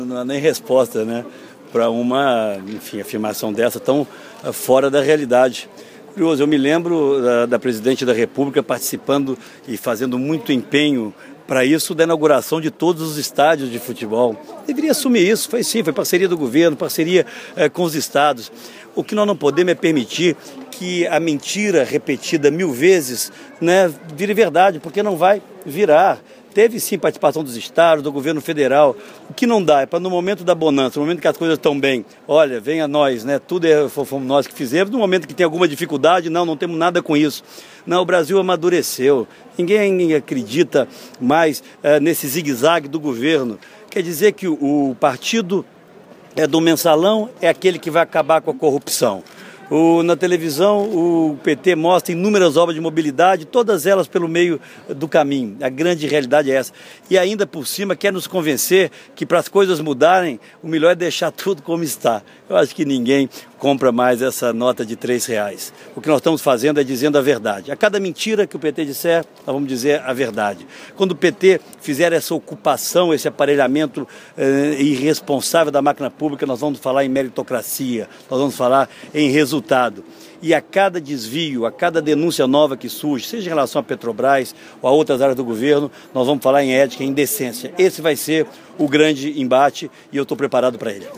Não há nem resposta, né, para uma, enfim, afirmação dessa tão fora da realidade. Curioso, eu me lembro da presidente da República participando e fazendo muito empenho para isso da inauguração de todos os estádios de futebol. Deveria assumir isso, foi parceria do governo, parceria com os estados. O que nós não podemos é permitir que a mentira repetida 1000 vezes, né, vire verdade, porque não vai virar. Teve sim participação dos estados, do governo federal. O que não dá é para no momento da bonança, no momento que as coisas estão bem, olha, venha nós, né? Tudo fomos nós que fizemos. No momento que tem alguma dificuldade, não temos nada com isso. Não, o Brasil amadureceu. Ninguém acredita mais nesse zigue-zague do governo. Quer dizer que o partido do mensalão é aquele que vai acabar com a corrupção. Na televisão, o PT mostra inúmeras obras de mobilidade, todas elas pelo meio do caminho. A grande realidade é essa. E ainda por cima quer nos convencer que para as coisas mudarem, o melhor é deixar tudo como está. Eu acho que ninguém compra mais essa nota de R$3. O que nós estamos fazendo é dizendo a verdade. A cada mentira que o PT disser, nós vamos dizer a verdade. Quando o PT fizer essa ocupação, esse aparelhamento irresponsável da máquina pública, nós vamos falar em meritocracia, nós vamos falar em resultado. E a cada desvio, a cada denúncia nova que surge, seja em relação à Petrobras ou a outras áreas do governo, nós vamos falar em ética, em decência. Esse vai ser o grande embate e eu estou preparado para ele.